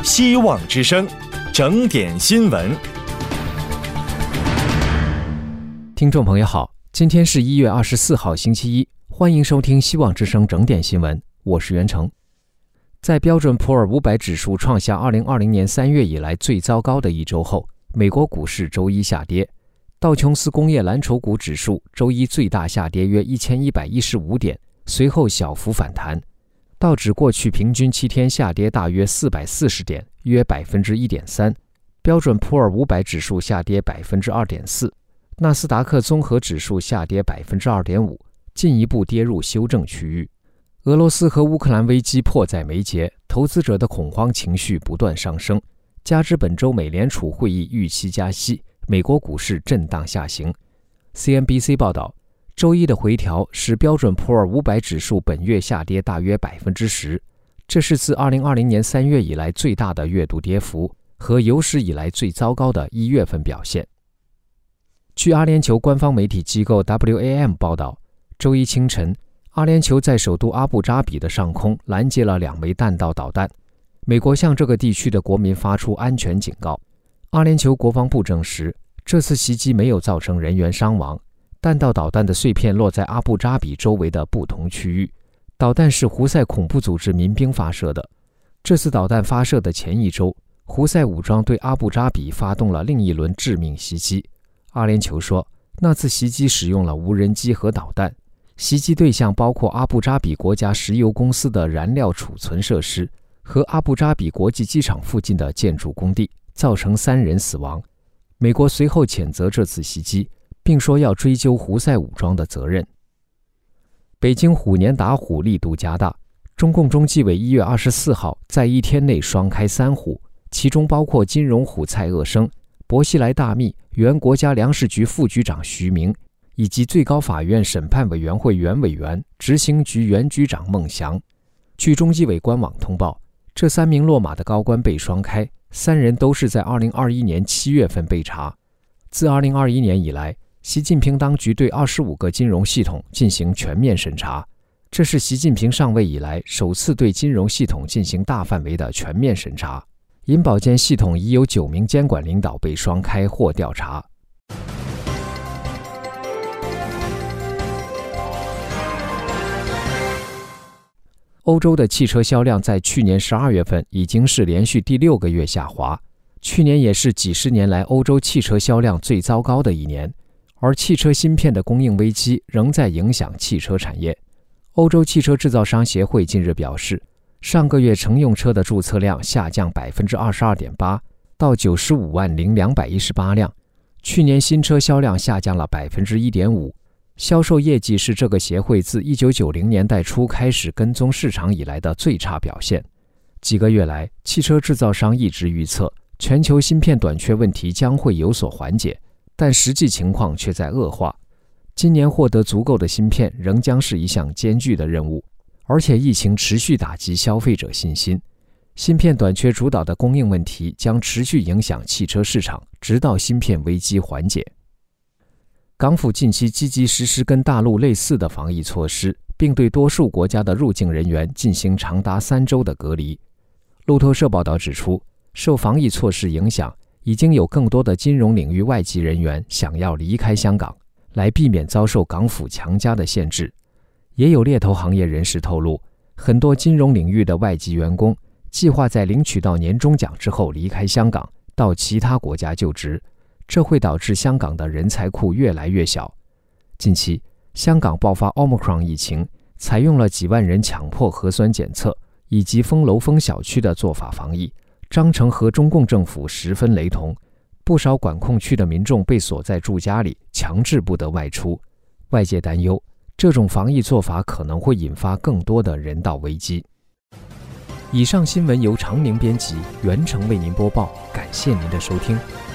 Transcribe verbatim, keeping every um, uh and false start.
希望之声，整点新闻。 听众朋友好，今天是一月二十四号星期一，欢迎收听希望之声整点新闻，我是袁成。在标准普尔五百指数创下二零二零年三月以来最糟糕的一周后，美国股市周一下跌。道琼斯工业蓝筹股指数周一最大下跌约一千一百一十五点，随后小幅反弹。道指过去平均七天下跌大约四百四十点，约 百分之一点三。标准普尔五百指数下跌 百分之二点四。纳斯达克综合指数下跌 百分之二点五， 进一步跌入修正区域。俄罗斯和乌克兰危机迫在眉睫，投资者的恐慌情绪不断上升，加之本周美联储会议预期加息，美国股市震荡下行。 C N B C 报道，周一的回调使标准普尔五百指数本月下跌大约 百分之十， 这是自二零二零年三月以来最大的月度跌幅，和有史以来最糟糕的一月份表现。据阿联酋官方媒体机构 W A M 报道，周一清晨，阿联酋在首都阿布扎比的上空拦截了两枚弹道导弹，美国向这个地区的国民发出安全警告。阿联酋国防部证实，这次袭击没有造成人员伤亡，弹道导弹的碎片落在阿布扎比周围的不同区域，导弹是胡塞恐怖组织民兵发射的。这次导弹发射的前一周，胡塞武装对阿布扎比发动了另一轮致命袭击。阿联酋说，那次袭击使用了无人机和导弹，袭击对象包括阿布扎比国家石油公司的燃料储存设施和阿布扎比国际机场附近的建筑工地，造成三人死亡。美国随后谴责这次袭击，并说要追究胡塞武装的责任。北京虎年打虎力度加大，中共中纪委一月二十四号在一天内双开三虎，其中包括金融虎蔡鄂生、薄熙来大秘原国家粮食局副局长徐明，以及最高法院审判委员会原委员、执行局原局长孟祥。据中纪委官网通报，这三名落马的高官被双开，三人都是在二零二一年七月份被查。自二零二一年以来，习近平当局对二十五个金融系统进行全面审查，这是习近平上位以来首次对金融系统进行大范围的全面审查。银保监系统已有九名监管领导被双开或调查。欧洲的汽车销量在去年十二月份已经是连续第六个月下滑，去年也是几十年来欧洲汽车销量最糟糕的一年，而汽车芯片的供应危机仍在影响汽车产业。欧洲汽车制造商协会近日表示，上个月乘用车的注册量下降 百分之二十二点八 到九十五万零两百一十八辆，去年新车销量下降了 百分之一点五，销售业绩是这个协会自一九九零年代初开始跟踪市场以来的最差表现。几个月来，汽车制造商一直预测全球芯片短缺问题将会有所缓解，但实际情况却在恶化。今年获得足够的芯片仍将是一项艰巨的任务，而且疫情持续打击消费者信心，芯片短缺主导的供应问题将持续影响汽车市场，直到芯片危机缓解。港府近期积极实施跟大陆类似的防疫措施，并对多数国家的入境人员进行长达三周的隔离。路透社报道指出，受防疫措施影响，已经有更多的金融领域外籍人员想要离开香港，来避免遭受港府强加的限制。也有猎头行业人士透露，很多金融领域的外籍员工计划在领取到年终奖之后离开香港，到其他国家就职，这会导致香港的人才库越来越小。近期，香港爆发 Omicron 疫情，采用了几万人强迫核酸检测以及封楼封小区的做法防疫，章程和中共政府十分雷同。不少管控区的民众被锁在住家里，强制不得外出。外界担忧，这种防疫做法可能会引发更多的人道危机。以上新闻由常宁编辑，袁成为您播报，感谢您的收听。